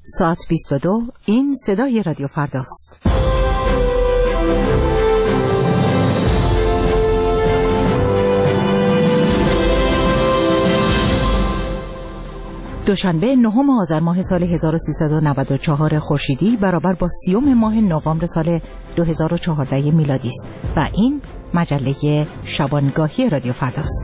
ساعت 22. این صدای رادیو فرداست. دوشنبه 9 آذر ماه سال 1394 خورشیدی برابر با 30 ماه نوامبر سال 2014 میلادی است و این مجله شبانگاهی رادیو فرداست.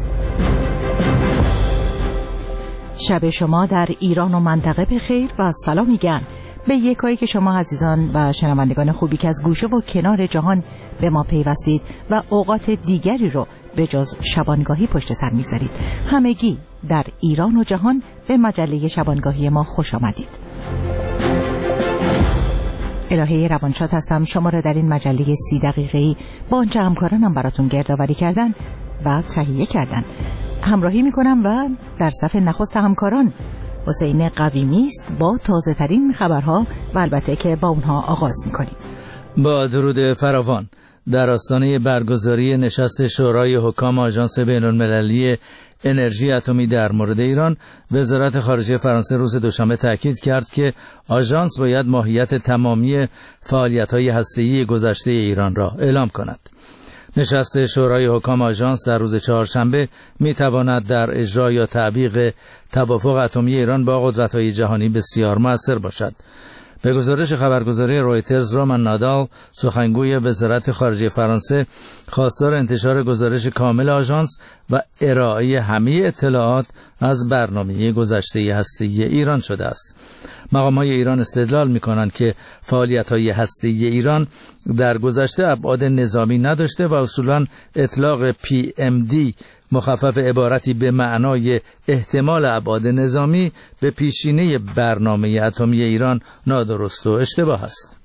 شب شما در ایران و منطقه بخیر و سلام میگن به یکایی که شما عزیزان و شنوندگان خوبی که از گوشه و کنار جهان به ما پیوستید و اوقات دیگری رو به جز شبانگاهی پشت سر میگذارید. همگی در ایران و جهان به مجله شبانگاهی ما خوش آمدید. الهه روانشاد هستم. شما را در این مجله 30 دقیقه‌ای با آنچه همکارانم براتون گردآوری کردن و تهیه کردن همراهی میکنم و در صف نخست همکاران حسین قویمی است با تازه ترین خبرها و البته که با اونها آغاز میکنیم. با درود فراوان در آستانه برگزاری نشست شورای حکام آژانس بین‌المللی انرژی اتمی در مورد ایران، وزارت خارجه فرانسه روز دوشنبه تاکید کرد که آژانس باید ماهیت تمامی فعالیت‌های هسته‌ای گذشته ایران را اعلام کند. نشست شورای حکام آژانس در روز چهارشنبه می‌تواند در اجرا یا تعبیق توافق اتمی ایران با قدرت‌های جهانی بسیار مؤثر باشد. به گزارش خبرگزاری رویترز، رومان نادال، سخنگوی وزارت خارجه فرانسه، خواستار انتشار گزارش کامل آژانس و ارائه همه اطلاعات از برنامه گذشته هسته‌ای ایران شده است. مقام‌های ایران استدلال می‌کنند که فعالیت‌های هسته‌ای ایران در گذشته ابعاد نظامی نداشته و اصولاً اطلاق PMD مخفف عبارتی به معنای احتمال ابعاد نظامی به پیشینه برنامه اتمی ایران نادرست و اشتباه است.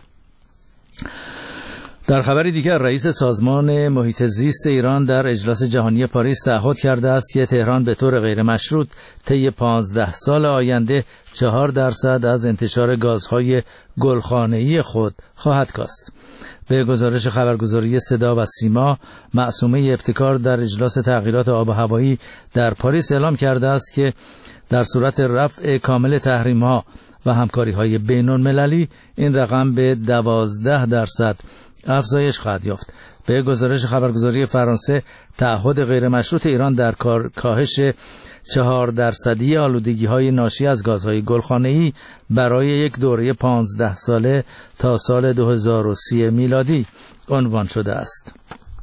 در خبری دیگر، رئیس سازمان محیط زیست ایران در اجلاس جهانی پاریس تعهد کرده است که تهران به طور غیر مشروط طی 15 سال آینده 4% از انتشار گازهای گلخانه‌ای خود خواهد کاست. به گزارش خبرگزاری صدا و سیما، معصومه ابتکار در اجلاس تغییرات آب و هوایی در پاریس اعلام کرده است که در صورت رفع کامل تحریم‌ها و همکاری‌های بین‌المللی این رقم به 12% افزایش خواهد یافت. به گزارش خبرگزاری فرانسه، تعهد غیر مشروط ایران در کاهش 4% آلودگی‌های ناشی از گازهای گلخانه‌ای برای یک دوره 15 ساله تا سال 2030 میلادی عنوان شده است.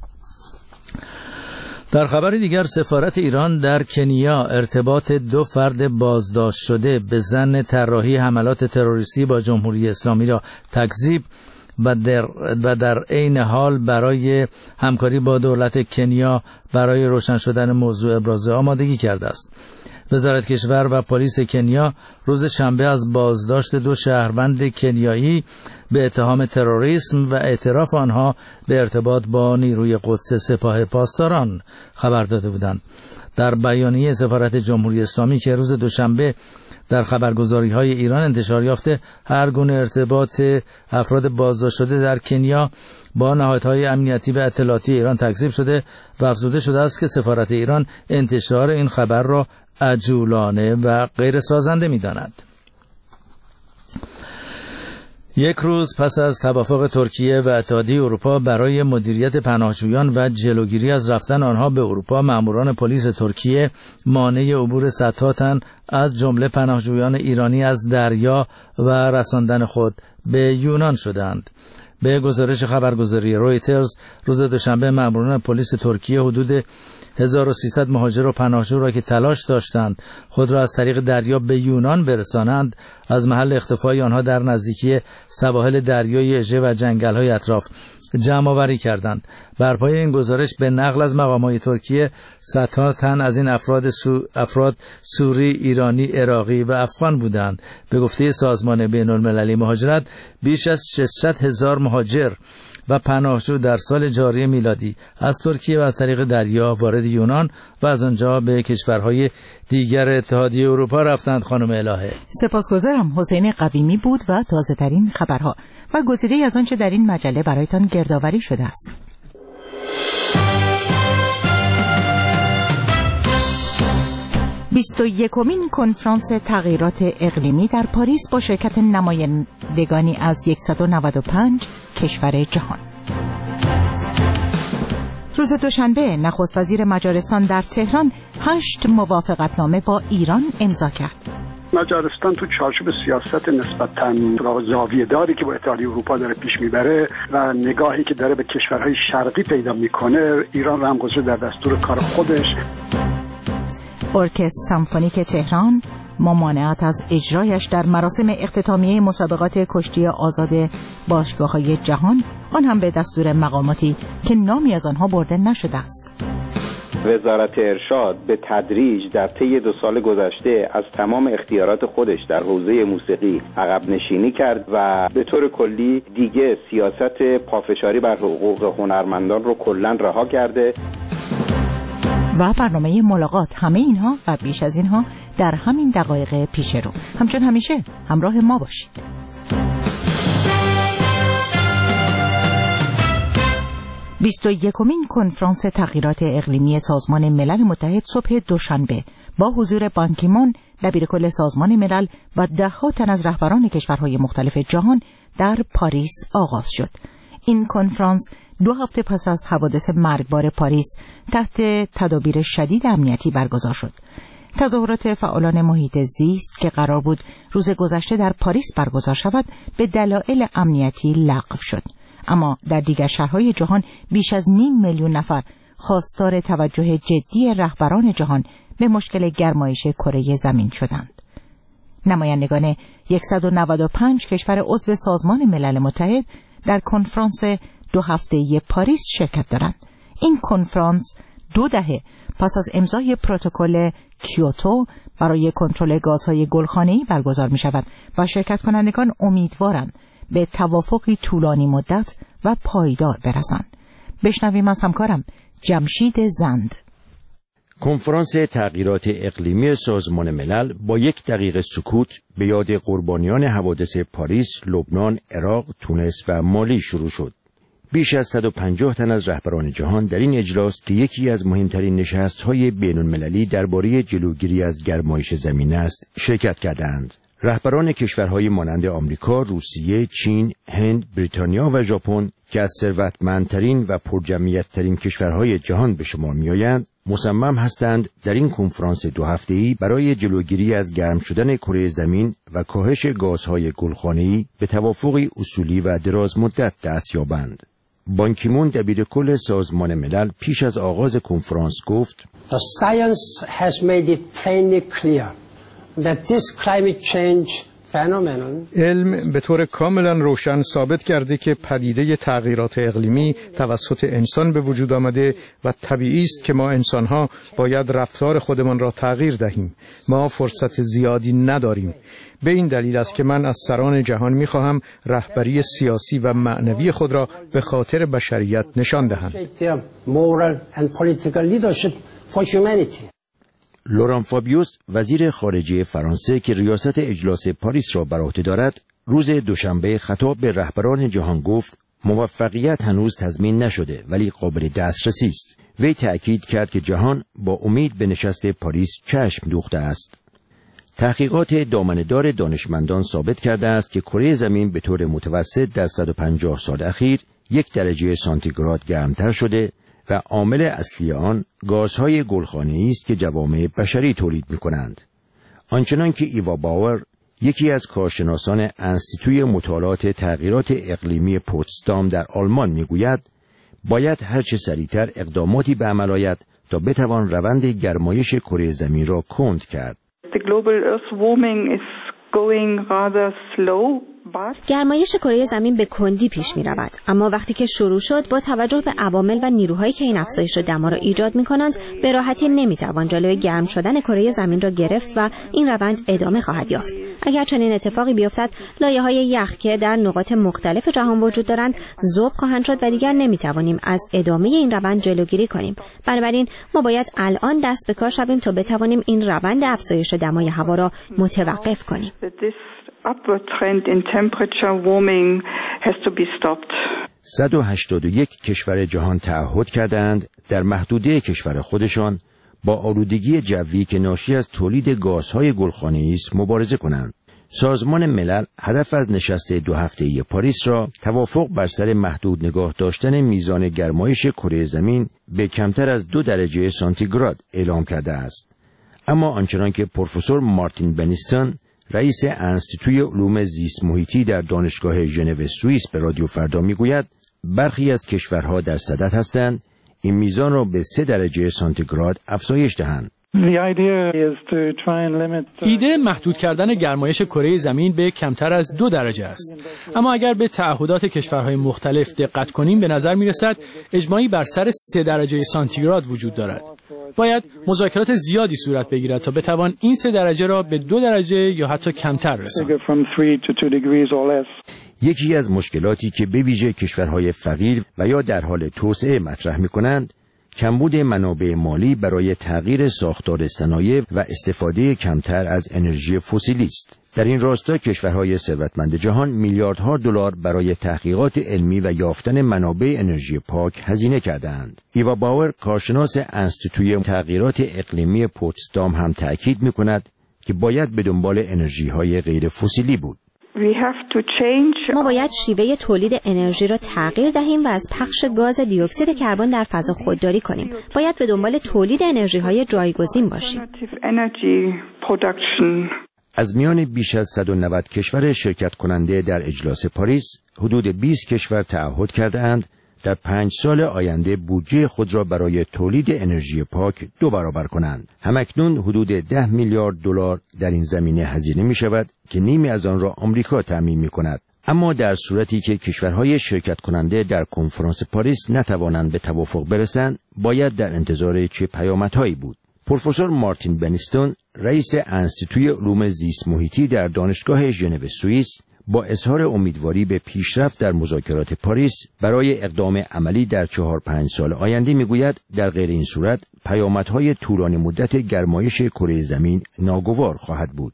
در خبر دیگر، سفارت ایران در کنیا ارتباط 2 فرد بازداشت شده به ظن طراحی حملات تروریستی با جمهوری اسلامی را تکذیب و در عین حال برای همکاری با دولت کنیا برای روشن شدن موضوع ابراز آمادگی کرده است. وزارت کشور و پلیس کنیا روز شنبه از بازداشت 2 شهروند کنیایی به اتهام تروریسم و اعتراف آنها به ارتباط با نیروی قدس سپاه پاسداران خبر داده بودند. در بیانیه سفارت جمهوری اسلامی که روز دوشنبه در خبرگزاری‌های ایران انتشار یافته، هر گونه ارتباط افراد بازداشت شده در کنیا با نهادهای امنیتی و اطلاعاتی ایران تکذیب شده و افزوده شده است که سفارت ایران انتشار این خبر را عجولانه و غیر سازنده می‌داند. یک روز پس از توافق ترکیه و اتحادیه اروپا برای مدیریت پناهجویان و جلوگیری از رفتن آنها به اروپا، ماموران پلیس ترکیه مانع عبور صدها تن از جمله پناهجویان ایرانی از دریا و رساندن خود به یونان شدند. به گزارش خبرگزاری رویترز، روز دوشنبه ماموران پلیس ترکیه حدود 1300 مهاجر و پناهجو را که تلاش داشتند خود را از طریق دریا به یونان برسانند، از محل اختفای آنها در نزدیکی سواحل دریای اژه و جنگل‌های اطراف جمع آوری کردند. بر پای این گزارش به نقل از مقامات ترکیه، صدها تن از این افراد سوری، ایرانی، عراقی و افغان بودند. به گفته سازمان بین‌المللی مهاجرت، بیش از 600,000 مهاجر و پناهجو در سال جاری میلادی از ترکیه و از طریق دریا وارد یونان و از آنجا به کشورهای دیگر اتحادیه اروپا رفتند. خانم الهه، سپاسگزارم. حسین قویمی بود و تازه ترین خبرها و گزیده‌ای از آنچه در این مجله برایتان گردآوری شده است. 21مین کنفرانس تغییرات اقلیمی در پاریس با شرکت نمایندگانی از 195 کشور جهان. روز دوشنبه نخست وزیر مجارستان در تهران 8 موافقتنامه با ایران امضا کرد. مجارستان تو چارچوب سیاست نسبتاً زاویه‌داری که با اتحادیه اروپا داره پیش میبره و نگاهی که داره به کشورهای شرقی پیدا میکنه، ایران رو هم گذاشته در دستور کار خودش. ارکستر سمفونیک تهران ممانعت از اجرایش در مراسم اختتامیه مسابقات کشتی آزاد باشگاه‌های جهان، آن هم به دستور مقاماتی که نامی از آنها برده نشده است. وزارت ارشاد به تدریج در طی 2 سال گذشته از تمام اختیارات خودش در حوزه موسیقی عقب نشینی کرد و به طور کلی دیگه سیاست پافشاری بر حقوق هنرمندان رو کلاً رها کرده. و برنامه ملاقات، همه اینها و بیش از اینها در همین دقایق پیش رو. همچون همیشه همراه ما باشید. بیست و یکمین کنفرانس تغییرات اقلیمی سازمان ملل متحد صبح دوشنبه با حضور بان کی مون دبیر کل سازمان ملل و 10 تن از رهبران کشورهای مختلف جهان در پاریس آغاز شد. این کنفرانس 2 هفته پس از حوادث مرگبار پاریس تحت تدابیر شدید امنیتی برگزار شد. تظاهرات فعالان محیط زیست که قرار بود روز گذشته در پاریس برگزار شود به دلایل امنیتی لغو شد. اما در دیگر شهرهای جهان بیش از 500,000 نفر خواستار توجه جدی رهبران جهان به مشکل گرمایش کره زمین شدند. نمایندگان 195 کشور عضو سازمان ملل متحد در کنفرانس 2 هفته‌ای پاریس شرکت دارند. این کنفرانس 2 دهه پس از امضای پروتکل کیوتو برای کنترل گازهای گلخانه‌ای برگزار می‌شود و شرکت کنندگان امیدوارند به توافقی طولانی مدت و پایدار برسند. بشنویم از همکارم جمشید زند. کنفرانس تغییرات اقلیمی سازمان ملل با 1 دقیقه سکوت به یاد قربانیان حوادث پاریس، لبنان، عراق، تونس و مالی شروع شد. بیش از 150 تن از رهبران جهان در این اجلاس که یکی از مهمترین نشست‌های بین‌المللی درباره جلوگیری از گرمایش زمین است، شرکت کردند. رهبران کشورهای مانند آمریکا، روسیه، چین، هند، بریتانیا و ژاپن که از ثروتمندترین و پرجمعیت‌ترین کشورهای جهان به شمار می‌آیند، مصمم هستند در این کنفرانس 2 هفته‌ای برای جلوگیری از گرم شدن کره زمین و کاهش گازهای گلخانه‌ای به توافقی اصولی و درازمدت دست یابند. بان کی مون دبیر کل سازمان ملل پیش از آغاز کنفرانس گفت: The science has made it plainly clear that this climate change phenomenon علم به طور کاملا روشن ثابت کرده که پدیده تغییرات اقلیمی توسط انسان به وجود آمده و طبیعی است که ما انسان‌ها باید رفتار خودمان را تغییر دهیم. ما فرصت زیادی نداریم. به این دلیل است که من از سران جهان می‌خواهم رهبری سیاسی و معنوی خود را به خاطر بشریت نشان دهند. لوران فابیوس وزیر خارجه فرانسه که ریاست اجلاس پاریس را بر عهده دارد، روز دوشنبه خطاب به رهبران جهان گفت: موفقیت هنوز تضمین نشده ولی قابل دسترسی است. وی تأکید کرد که جهان با امید به نشست پاریس چشم دوخته است. تحقیقات دامنه‌دار دانشمندان ثابت کرده است که کره زمین به طور متوسط در 150 سال اخیر 1 درجه سانتیگراد گرمتر شده و عامل اصلی آن گازهای گلخانه‌ای است که جوامع بشری تولید می‌کنند. آنچنان که ایوا باور، یکی از کارشناسان انستیتوی مطالعات تغییرات اقلیمی پوتسدام در آلمان می‌گوید، باید هرچه سریعتر اقداماتی به عمل آید تا بتوان روند گرمایش کره زمین را کند کرد. The global earth warming is going rather slow. گرمایش کره زمین به کندی پیش می رود، اما وقتی که شروع شد با توجه به عوامل و نیروهایی که این افزایش دما را ایجاد می کنند به راحتی نمی توان جلوی گرم شدن کره زمین را گرفت و این روند ادامه خواهد یافت. اگر چنین اتفاقی بیفتد، لایه‌های یخ که در نقاط مختلف جهان وجود دارند ذوب خواهند شد و دیگر نمی توانیم از ادامه این روند جلوگیری کنیم. بنابراین ما باید الان دست به کار شویم تا بتوانیم این روند افزایش دمای هوا را متوقف کنیم. Upward trend in temperature warming has to be stopped. 181 کشور جهان تعهد کردند در محدوده کشور خودشان با آلودگی جوی که ناشی از تولید گازهای گلخانه‌ای است مبارزه کنند. سازمان ملل هدف از نشست 2 هفته‌ای پاریس را توافق بر سر محدود نگاه داشتن میزان گرمایش کره زمین به کمتر از 2 درجه سانتیگراد اعلام کرده است. اما آنچنان که پروفسور مارتین بنیستون رئیس انستیتوی علوم زیست محیطی در دانشگاه ژنو سوئیس به رادیو فردا میگوید برخی از کشورها در صدد هستند این میزان را به 3 درجه سانتیگراد افزایش دهند. ایده محدود کردن گرمایش کره زمین به کمتر از 2 درجه است. اما اگر به تعهدات کشورهای مختلف دقت کنیم به نظر می رسد اجماعی بر سر 3 درجه سانتیگراد وجود دارد. باید مذاکرات زیادی صورت بگیرد تا بتوان این 3 درجه را به 2 درجه یا حتی کمتر رساند. یکی از مشکلاتی که به ویژه کشورهای فقیر و یا در حال توسعه مطرح می کنند کمبود منابع مالی برای تغییر ساختار صنایع و استفاده کمتر از انرژی فسیلی است. در این راستا کشورهای ثروتمند جهان میلیاردها دلار برای تحقیقات علمی و یافتن منابع انرژی پاک هزینه کردند. ایوا باور کارشناس انستیتوی تغییرات اقلیمی پوتسدام هم تأکید می‌کند که باید به دنبال انرژی‌های غیر فسیلی بود. ما باید شیوه تولید انرژی را تغییر دهیم و از پخش گاز دی اکسید کربن در فضا خودداری کنیم. باید به دنبال تولید انرژی‌های جایگزین باشیم. از میان بیش از 190 کشور شرکت کننده در اجلاس پاریس، حدود 20 کشور تعهد کرده‌اند در 5 سال آینده بودجه خود را برای تولید انرژی پاک 2 برابر کنند. همکنون حدود 10 میلیارد دلار در این زمینه هزینه می شود که نیمی از آن را آمریکا تامین می کند. اما در صورتی که کشورهای شرکت کننده در کنفرانس پاریس نتوانند به توافق برسند، باید در انتظار چه پیامدهایی بود؟ پروفسور مارتین بنیستون، رئیس انستیتوی علوم زیست محیطی در دانشگاه ژنو سوئیس، با اظهار امیدواری به پیشرفت در مذاکرات پاریس برای اقدام عملی در 4-5 سال آینده میگوید در غیر این صورت پیامدهای طولانی مدت گرمایش کره زمین ناگوار خواهد بود.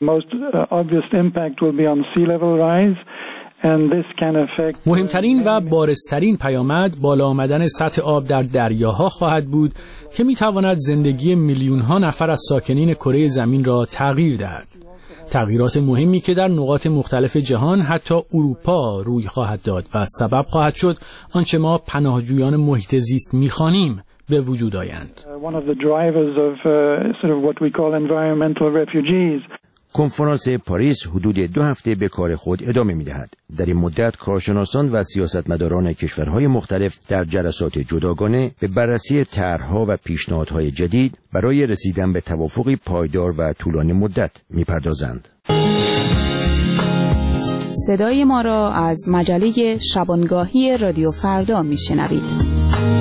مهمترین و بارزترین پیامد بالا آمدن سطح آب در دریاها خواهد بود که میتواند زندگی میلیون‌ها نفر از ساکنین کره زمین را تغییر دهد. تغییرات مهمی که در نقاط مختلف جهان حتی اروپا روی خواهد داد و سبب خواهد شد آنچه ما پناهجویان محیط زیست می‌خوانیم به وجود آیند. کنفرانس پاریس حدود 2 هفته به کار خود ادامه می‌دهد. در این مدت کارشناسان و سیاستمداران کشورهای مختلف در جلسات جداگانه به بررسی طرح‌ها و پیشنهادهای جدید برای رسیدن به توافقی پایدار و طولانی مدت می‌پردازند. صدای ما را از مجله شبانگاهی رادیو فردا می‌شنوید.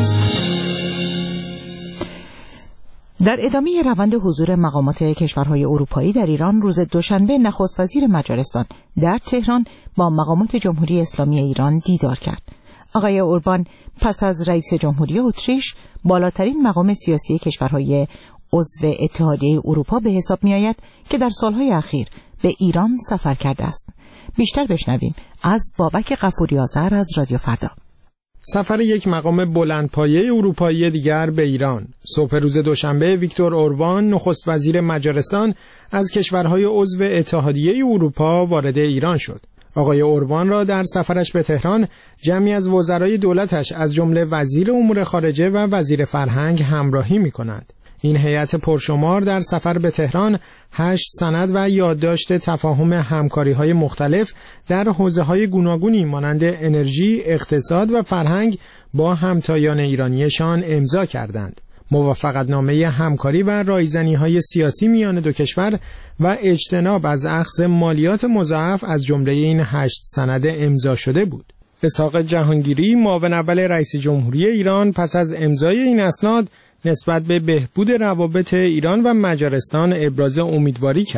در ادامه روند حضور مقامات کشورهای اروپایی در ایران، روز دوشنبه نخست وزیر مجارستان در تهران با مقامات جمهوری اسلامی ایران دیدار کرد. آقای اوربان پس از رئیس جمهوری اتریش بالاترین مقام سیاسی کشورهای عضو اتحادیه اروپا به حساب می آید که در سالهای اخیر به ایران سفر کرده است. بیشتر بشنویم از بابک غفوری آذر از رادیو فردا. سفر یک مقام بلندپایه اروپایی دیگر به ایران. صبح روز دوشنبه ویکتور اوربان نخست وزیر مجارستان از کشورهای عضو اتحادیه اروپا وارد ایران شد. آقای اوربان را در سفرش به تهران جمعی از وزرای دولتش از جمله وزیر امور خارجه و وزیر فرهنگ همراهی می‌کنند. این هیئت پرشمار در سفر به تهران 8 سند و یادداشت تفاهم همکاری‌های مختلف در حوزه‌های گوناگونی مانند انرژی، اقتصاد و فرهنگ با همتایان ایرانیشان امضا کردند. موافقتنامه همکاری و رایزنی‌های سیاسی میان دو کشور و اجتناب از اخذ مالیات مضاعف از جمله این 8 سند امضا شده بود. اسحاق جهانگیری، معاون اول رئیس جمهوری ایران، پس از امضای این اسناد نسبت به بهبود روابط ایران و مجارستان ابراز امیدواری کرد.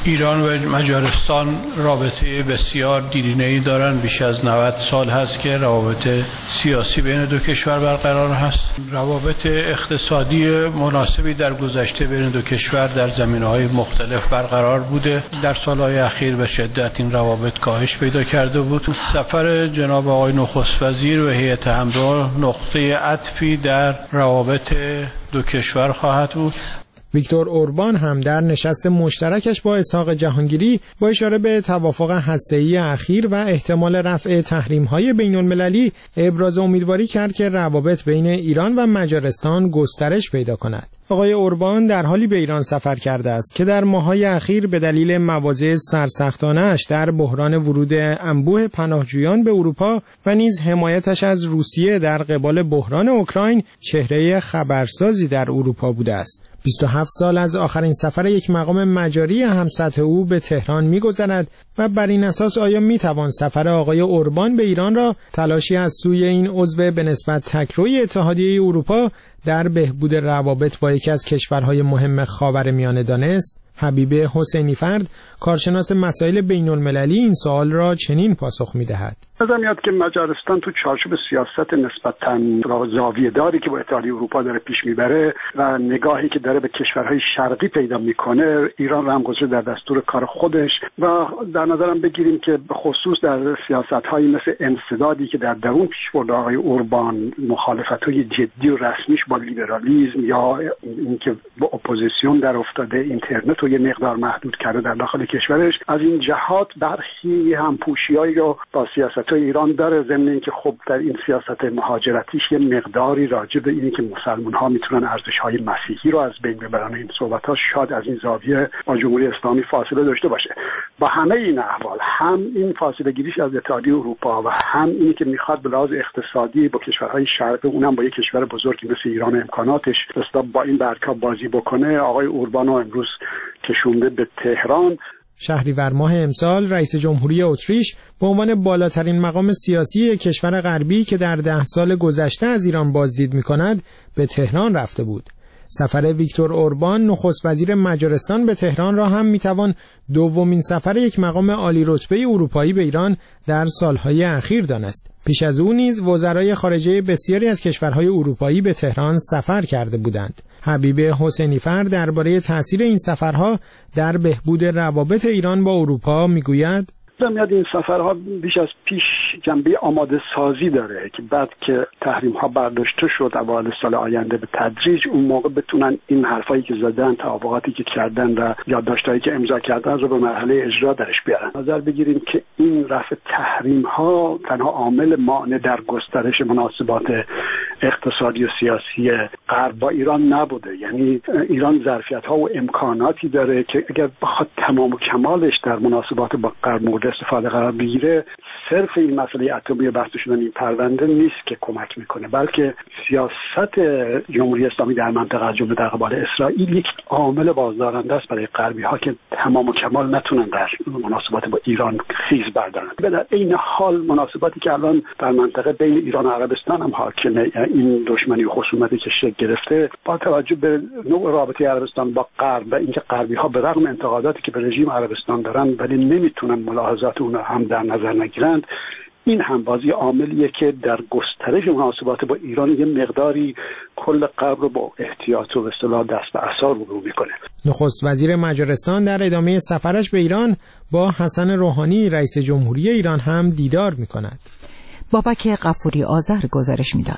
ایران و مجارستان رابطه بسیار دیرینه‌ای دارن. بیش از 90 سال هست که روابط سیاسی بین دو کشور برقرار هست. روابط اقتصادی مناسبی در گذشته بین دو کشور در زمینه‌های مختلف برقرار بوده. در سالهای اخیر به شدت این روابط کاهش پیدا کرده بود. سفر جناب آقای نخست وزیر و هیئت همراه نقطه عطفی در روابط دو کشور خواهد بود. ویکتور اوربان هم در نشست مشترکش با اسحاق جهانگیری با اشاره به توافق هسته‌ای اخیر و احتمال رفع تحریم‌های بین‌المللی ابراز امیدواری کرد که روابط بین ایران و مجارستان گسترش پیدا کند. آقای اوربان در حالی به ایران سفر کرده است که در ماه‌های اخیر به دلیل مواضع سرسختانه‌اش در بحران ورود انبوه پناهجویان به اروپا و نیز حمایتش از روسیه در قبال بحران اوکراین چهره خبرسازی در اروپا بوده است. 27 سال از آخرین سفر یک مقام مجاری همسطح او به تهران می‌گذرد و بر این اساس آیا می‌توان سفر آقای اوربان به ایران را تلاشی از سوی این عضو به نسبت تک‌روی اتحادیه اروپا در بهبود روابط با یکی از کشورهای مهم خاورمیانه دانست؟ حبیب حسینی فرد، کارشناس مسائل بین‌المللی، این سوال را چنین پاسخ می‌دهد: نظر میاد که مجارستان تو چارچوب سیاست نسبتاً زاویه‌داری که با اتحادیه اروپا داره پیش میبره و نگاهی که داره به کشورهای شرقی پیدا میکنه، ایران رو هم گذاشته در دستور کار خودش و در نظرم بگیریم که به خصوص در سیاست‌هایی مثل انسدادی که در درون پیش برده آقای اوربان، مخالفت‌های جدی و رسمیش با لیبرالیسم یا اینکه با اپوزیسیون در افتاده، اینترنت رو یه مقدار محدود کرده در داخل کشورش، از این جهات برخی همپوشی‌هایی رو با سیاست ایران داره، ضمن اینکه خب در این سیاست مهاجرتیش یه مقداری راجع به اینی که مسلمان‌ها میتونن ارزش‌های مسیحی رو از بین ببرن، این صحبت‌ها شاید از این زاویه با جمهوری اسلامی فاصله داشته باشه. با همه این احوال، هم این فاصله گیریش از اتحادیه اروپا و هم اینی که میخواد به لحاظ اقتصادی با کشورهای شرقی، اونم با یک کشور بزرگی مثل ایران امکاناتش با این برکا بازی بکنه، آقای اوربان رو امروز کشونده به تهران. شهریور ماه امسال رئیس جمهوری اتریش به عنوان بالاترین مقام سیاسی کشور غربی که در 10 سال گذشته از ایران بازدید می‌کند به تهران رفته بود. سفر ویکتور اوربان نخست وزیر مجارستان به تهران را هم میتوان دومین سفر یک مقام عالی رتبه اروپایی به ایران در سالهای اخیر دانست. پیش از او نیز وزرای خارجه بسیاری از کشورهای اروپایی به تهران سفر کرده بودند. حبیب حسینی فرد درباره تأثیر این سفرها در بهبود روابط ایران با اروپا میگوید: میاد این سفرها بیش از پیش جنبه آماده سازی داره که بعد که تحریم ها برداشته شد اوایل سال آینده به تدریج اون موقع بتونن این حرفایی که زدن، توافقاتی که کردن و یادداشتایی که امضا کردن رو به مرحله اجرا درش بیارن. نظر بگیریم که این رفع تحریم ها تنها عامل مانع در گسترش مناسبات اقتصادی و سیاسی غرب با ایران نبوده. یعنی ایران ظرفیت ها و امکاناتی داره که اگر بخواد تمام و کمالش در مناسبات با غرب مورد استفاده قرار بگیره، صرف این مسئله اتمی بحث شدن این پرونده نیست که کمک میکنه، بلکه سیاست جمهوری اسلامی در منطقه از جمله در قبال اسرائیل یک عامل بازدارنده است برای غربی ها که تمام و کمال نتونن در مناسبات با ایران خیز بردارن. در این حال مناسباتی که الان در منطقه بین ایران و عربستان هم حاکمه، این دشمنی و خصومتی که شکل گرفته، با توجه به نوع رابطه عربستان با غرب و اینکه غربی ها به رغم انتقاداتی که به رژیم عربستان دارن ولی نمیتونن ملاحظات اون هم در نظر نگیرند، این هم بازی عاملیه که در گسترش مناسبات با ایران یه مقداری کل غرب رو با احتیاط و به اصطلاح دست به عصا رو میکنه. نخست وزیر مجارستان در ادامه سفرش به ایران با حسن روحانی رئیس جمهوری ایران هم دیدار میکند. بابک غفوری آذر گزارش میداد.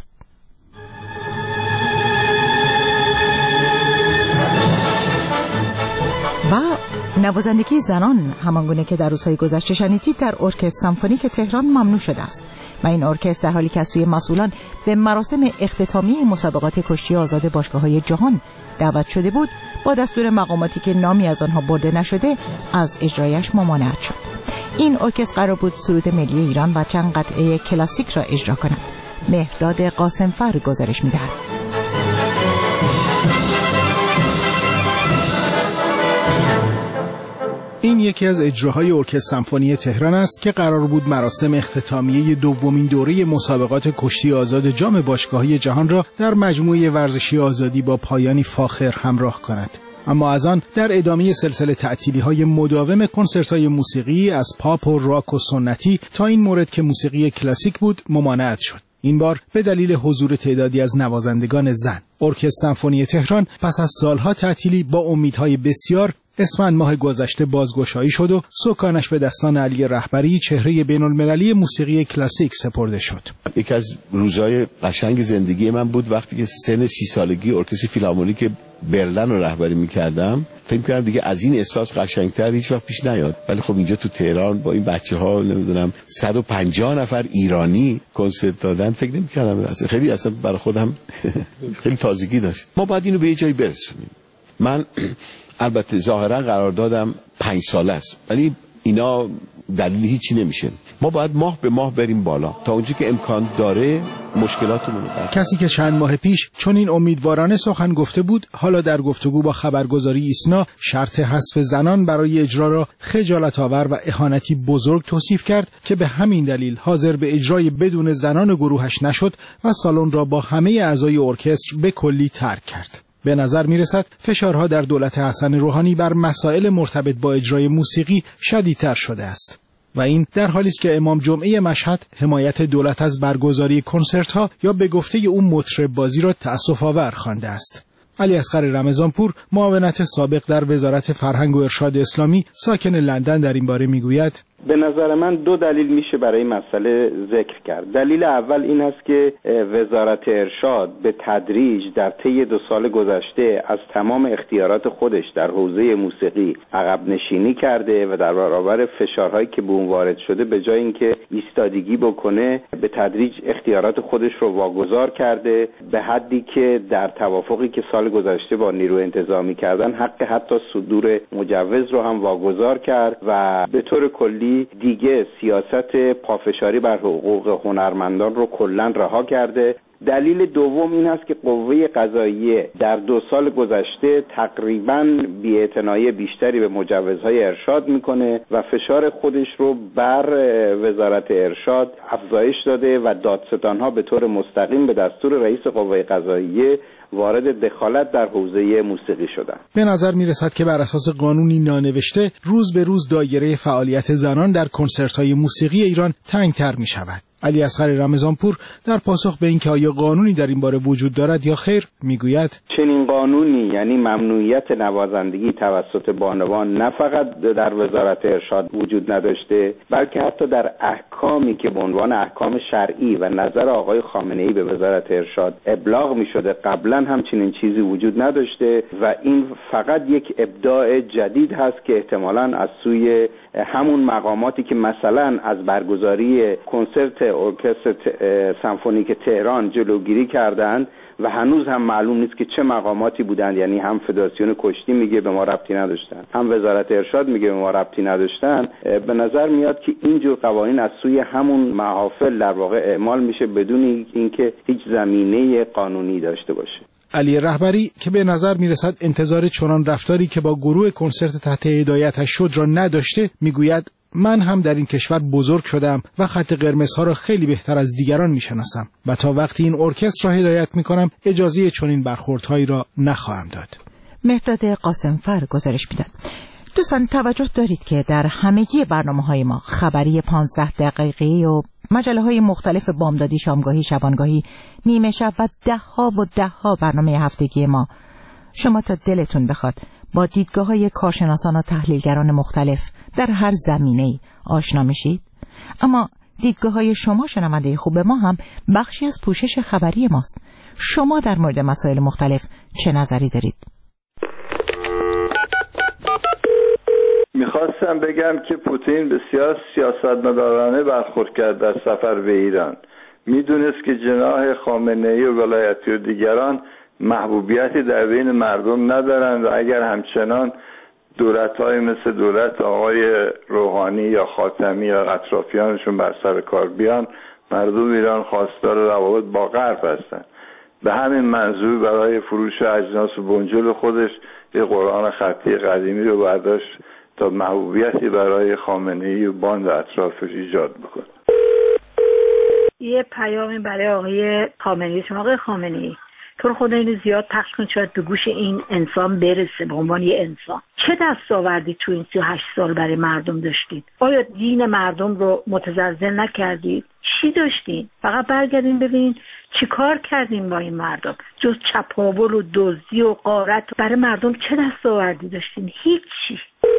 و نوازندگی زنان همانگونه که در روزهای گذشته شنیدید در ارکستر سمفونیک تهران ممنوع شده است و این ارکستر در حالی که از سوی مسئولان به مراسم اختتامیه مسابقات کشتی آزاد باشگاه‌های جهان دعوت شده بود، با دستور مقاماتی که نامی از آنها برده نشده از اجرایش ممانعت شد. این ارکستر قرار بود سرود ملی ایران و چند قطعه کلاسیک را اجرا کند. مهرداد قاسمفر گزارش می‌دهد. این یکی از اجراهای ارکستر سمفونی تهران است که قرار بود مراسم اختتامیه دومین دوره مسابقات کشتی آزاد جام باشگاهی جهان را در مجموعه ورزشی آزادی با پایانی فاخر همراه کند. اما از آن در ادامه سلسله تعطیلی‌های مداوم کنسرت‌های موسیقی از پاپ و راک و سنتی تا این مورد که موسیقی کلاسیک بود ممانعت شد. این بار به دلیل حضور تعدادی از نوازندگان زن. ارکستر سمفونی تهران پس از سالها تعطیلی با امیدهای بسیار اسفند ماه گذشته بازگشایی شد و سکانش به دستان علی رهبری چهره بین‌المللی موسیقی کلاسیک سپرده شد. یکی از روزهای قشنگ زندگی من بود وقتی که سن 30 سالگی ارکستر فیلارمونیک برلین رو رهبری می‌کردم. فکر کردم دیگه از این احساس قشنگتر هیچ وقت پیش نیاد. ولی خب اینجا تو تهران با این بچه‌ها نمیدونم 150 نفر ایرانی کنسرت دادن، فکر نمی‌کردم اصلا برای خودم خیلی تازگی داشت. ما باید اینو به یه جایی برسونیم. من البته ظاهرا قرار دادم 5 ساله است، ولی اینا دلیل هیچی نمیشه. ما باید ماه به ماه بریم بالا تا اونجا که امکان داره مشکلاتمون رو حل. کسی که چند ماه پیش چون این امیدوارانه سخن گفته بود، حالا در گفتگو با خبرگزاری ایسنا شرط حذف زنان برای اجرا را خجالت‌آور و اهانتی بزرگ توصیف کرد که به همین دلیل حاضر به اجرای بدون زنان گروهش نشد و سالن را با همه اعضای ارکستر به کلی ترک کرد. به نظر میرسد فشارها در دولت حسن روحانی بر مسائل مرتبط با اجرای موسیقی شدیدتر شده است و این در حالی است که امام جمعه مشهد حمایت دولت از برگزاری کنسرت‌ها یا به گفته او مطرب بازی را تأسف‌آور خوانده است. علی اصغر رمضانپور، معاونت سابق در وزارت فرهنگ و ارشاد اسلامی ساکن لندن، در این باره میگوید: به نظر من 2 دلیل میشه برای این مسئله ذکر کرد. دلیل اول این است که وزارت ارشاد به تدریج در طی 2 سال گذشته از تمام اختیارات خودش در حوزه موسیقی عقب نشینی کرده و در برابر فشارهایی که به اون وارد شده به جای اینکه ایستادگی بکنه به تدریج اختیارات خودش رو واگذار کرده، به حدی که در توافقی که سال گذشته با نیروی انتظامی کردن حتی صدور مجوز رو هم واگذار کرد و به طور کلی دیگه سیاست پافشاری بر حقوق هنرمندان رو کلاً رها کرده. دلیل دوم این است که قوه قضاییه در 2 سال گذشته تقریباً بی‌اعتنایی بیشتری به مجوزهای ارشاد میکنه و فشار خودش رو بر وزارت ارشاد افزایش داده و دادستانها به طور مستقیم به دستور رئیس قوه قضاییه وارد دخالت در حوزه موسیقی شدن. به نظر میرسد که بر اساس قانونی نانوشته روز به روز دایره فعالیت زنان در کنسرت‌های موسیقی ایران تنگ‌تر می‌شود. علی اصغر رمضانپور در پاسخ به اینکه آیا قانونی در این باره وجود دارد یا خیر میگوید: چنین قانونی، یعنی ممنوعیت نوازندگی توسط بانوان، نه فقط در وزارت ارشاد وجود نداشته بلکه حتی در احکامی که به عنوان احکام شرعی و نظر آقای خامنه‌ای به وزارت ارشاد ابلاغ می‌شده قبلا هم چنین چیزی وجود نداشته و این فقط یک ابداع جدید هست که احتمالاً از سوی همون مقاماتی که مثلا از برگزاری کنسرت ارکستر سمفونیک تهران جلوگیری کردند و هنوز هم معلوم نیست که چه مقاماتی بودند، یعنی هم فدراسیون کشتی میگه به ما ربطی نداشتن، هم وزارت ارشاد میگه به ما ربطی نداشتن. به نظر میاد که اینجور قوانین از سوی همون محافل در واقع اعمال میشه بدون اینکه هیچ زمینه قانونی داشته باشه. علی رهبری که به نظر میرسد انتظار چنان رفتاری که با گروه کنسرت تحت هدایتش شد را نداشته، میگوید: من هم در این کشور بزرگ شدم و خط قرمزها را خیلی بهتر از دیگران میشناسم و تا وقتی این ارکستر را هدایت میکنم اجازه چنین برخوردهایی را نخواهم داد. مهرداد قاسمفر گزارش میداد. دوستان توجه دارید که در همگی برنامه‌های ما خبری 15 دقیقه‌ای و مجله‌های مختلف بامدادی، شامگاهی، شبانگاهی، نیمه شب و ده‌ها برنامه هفتگی ما شما تا دلتون بخواد با دیدگاه‌های کارشناسان و تحلیلگران مختلف در هر زمینه‌ای آشنا میشید. اما دیدگاه‌های شما شنونده خوب ما هم بخشی از پوشش خبری ماست. شما در مورد مسائل مختلف چه نظری دارید؟ میخواستم بگم که پوتین بسیار سیاستمدارانه برخورد کرد در سفر به ایران. میدونست که جناح خامنه‌ای و ولایتی و دیگران محبوبیتی در بین مردم ندارند و اگر همچنان دولت‌های مثل دولت آقای روحانی یا خاتمی یا اطرافیانشون بر سر کار بیان، مردم ایران خواستار روابط با غرب هستند. به همین منظور برای فروش اجناس و بنجل خودش یه قرآن خطی قدیمی رو برداشت تا محبوبیتی برای خامنه‌ای و باند اطرافش ایجاد بکنه. یه پیامی برای آقای خامنه‌ای. شما آقای خامنه‌ای تو رو خدا اینو زیاد پخش کن شاید به گوش این انسان برسه به عنوان یه انسان. چه دستاوردی تو این 38 سال برای مردم داشتید؟ آیا دین مردم رو متزلزل نکردید؟ چی داشتین؟ فقط برگردین ببینین چی کار کردین با این مردم جز چپاول و دزدی و غارت. برای مردم چه دستاوردی داشتین؟ هیچی.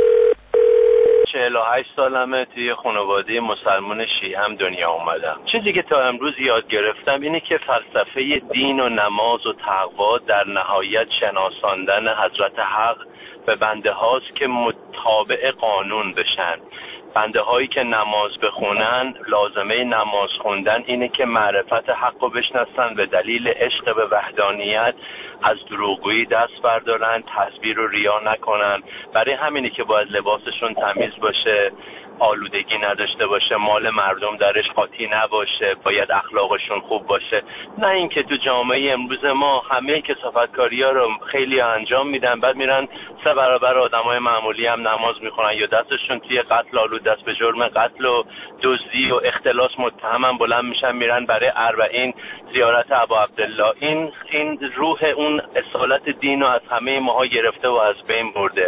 48 سالمه توی خانواده مسلمان شیعه هم دنیا اومدم. چیزی که تا امروز یاد گرفتم اینه که فلسفه دین و نماز و تقوا در نهایت شناساندن حضرت حق به بنده هاست که متابع قانون بشن. بنده هایی که نماز بخونن لازمه نماز خوندن اینه که معرفت حق رو بشناسن، به دلیل عشق به وحدانیت از دروغگویی دست بردارن، تزویر و ریا نکنن. برای همینه که باید لباسشون تمیز باشه، آلودگی نداشته باشه، مال مردم درش قاطی نباشه، باید اخلاقشون خوب باشه. نه اینکه تو جامعه امروز ما همه کثافتکاری‌ها رو خیلی انجام میدن، بعد میرن 3 برابر آدمای معمولی هم نماز میخونن یا دستشون توی قتل آلود، دست به جرم قتل و دزدی و اختلاس متهمن بلند میشن میرن برای 40 زیارت ابا عبدالله. این روح اون اصالت دین رو از همه ماها گرفته و از بین برده.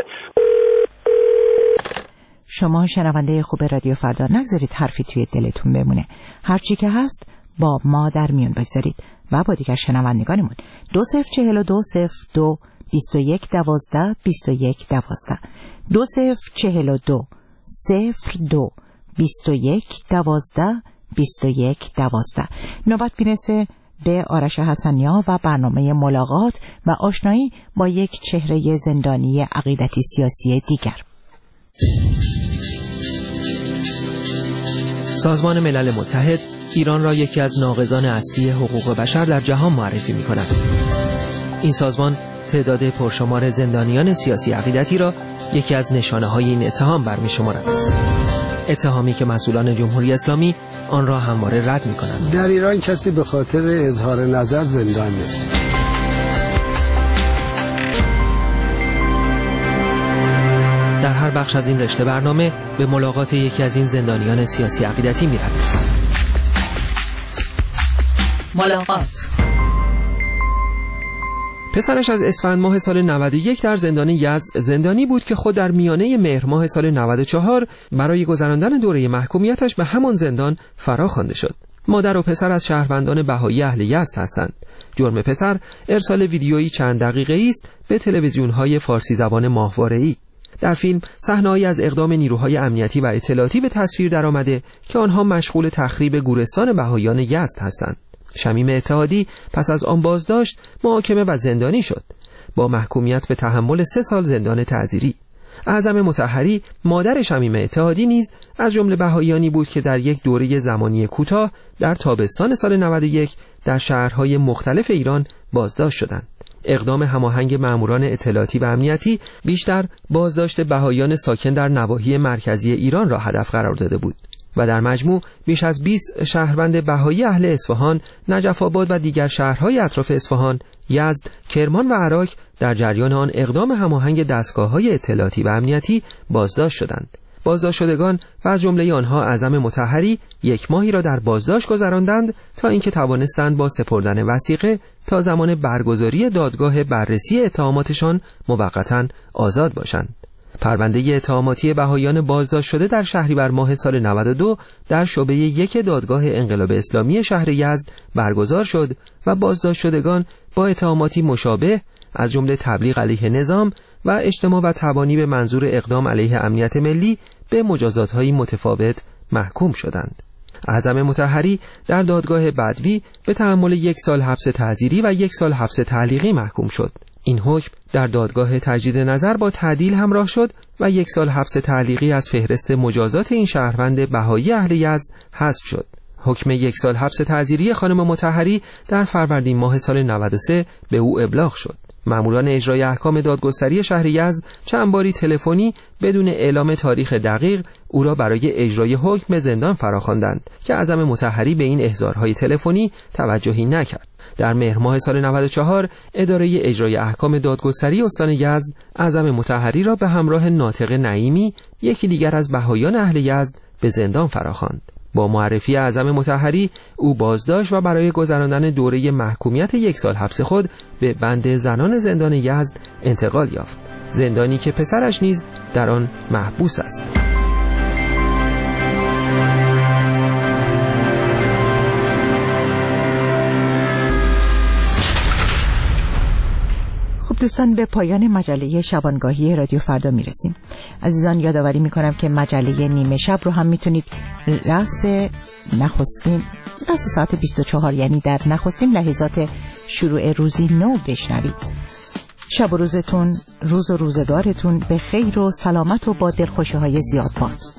شما شنونده خوب رادیو فردا، نگذارید حرفی توی دلتون بمونه. هرچی که هست با ما در میون بگذارید و با دیگر شنوندگانمون. 204202 2112 2112 2042 02 2112 2112. نوبت میرسه به آرش حسنیا و برنامه ملاقات و آشنایی با یک چهره زندانی عقیدتی سیاسی دیگر. سازمان ملل متحد ایران را یکی از ناقضان اصلی حقوق بشر در جهان معرفی می‌کند. این سازمان تعداد پرشمار زندانیان سیاسی عقیدتی را یکی از نشانه‌های این اتهام برمی‌شمارد. اتهامی که مسئولان جمهوری اسلامی آن را همواره رد می‌کنند. در ایران کسی به خاطر اظهار نظر زندان نیست. در هر بخش از این رشته برنامه به ملاقات یکی از این زندانیان سیاسی عقیدتی می‌رویم. ملاقات. پسرش از اسفند ماه سال 91 در زندان یزد زندانی بود که خود در میانه مهر ماه سال 94 برای گذراندن دوره محکومیتش به همان زندان فرا خوانده شد. مادر و پسر از شهروندان بهایی اهل یزد هستند. جرم پسر ارسال ویدیویی چند دقیقه‌ای است به تلویزیون‌های فارسی زبان ماهواره‌ای. در فیلم صحنه‌ای از اقدام نیروهای امنیتی و اطلاعاتی به تصویر درآمده که آنها مشغول تخریب گورستان بهائیان یزد هستند. شمیم اتحادی پس از آن بازداشت، محاکمه و زندانی شد با محکومیت به تحمل 3 سال زندان تعزیری. اعظم مطهری مادر شمیم اتحادی نیز از جمله بهائیانی بود که در یک دوره زمانی کوتاه در تابستان سال 91 در شهرهای مختلف ایران بازداشت شدند. اقدام هماهنگ ماموران اطلاعاتی و امنیتی بیشتر بازداشت بهائیان ساکن در نواحی مرکزی ایران را هدف قرار داده بود و در مجموع بیش از 20 شهروند بهایی اهل اصفهان، نجف آباد و دیگر شهرهای اطراف اصفهان، یزد، کرمان و عراق در جریان آن اقدام هماهنگ دستگاه‌های اطلاعاتی و امنیتی بازداشت شدند. بازداشت شدگان و از جمله آنها اعظم مطهری 1 ماهی را در بازداشت گذراندند تا اینکه توانستند با سپردن وثیقه تا زمان برگزاری دادگاه بررسی اتهاماتشان موقتاً آزاد باشند. پرونده اتهاماتی بهائیان بازداشت شده در شهریور ماه سال 92 در شعبه 1 دادگاه انقلاب اسلامی شهر یزد برگزار شد و بازداشت شدگان با اتهاماتی مشابه از جمله تبلیغ علیه نظام و اجتماع و تبانی به منظور اقدام علیه امنیت ملی به مجازات‌های متفاوت محکوم شدند. اعظم مطهری در دادگاه بدوی به تحمل 1 سال حبس تعزیری و 1 سال حبس تعلیقی محکوم شد. این حکم در دادگاه تجدید نظر با تعدیل همراه شد و 1 سال حبس تعلیقی از فهرست مجازات این شهروند بهایی اهل یزد حذف شد. حکم 1 سال حبس تعزیری خانم مطهری در فروردین ماه سال 93 به او ابلاغ شد. ماموران اجرای احکام دادگستری شهر یزد چند باری تلفنی بدون اعلام تاریخ دقیق او را برای اجرای حکم به زندان فراخواندند که اعظم مطهری به این احضارهای تلفنی توجهی نکرد. در مهر ماه سال 94 اداره اجرای احکام دادگستری استان یزد اعظم مطهری را به همراه ناطق نعیمی، یکی دیگر از بهائیان اهل یزد، به زندان فراخواند. با معرفی اعظم مطهری او بازداشت و برای گذراندن دوره محکومیت 1 سال حبس خود به بند زنان زندان یزد انتقال یافت، زندانی که پسرش نیز در آن محبوس است. دوستان، به پایان مجله شبانگاهی رادیو فردا میرسیم. عزیزان، یادآوری میکنم که مجله نیمه شب رو هم میتونید راست ساعت 24، یعنی در نخستین لحظات شروع روزی نو بشنوید. شب و روزتون، روز و روزگارتون به خیر و سلامت و با دلخوشی‌های زیاد باد.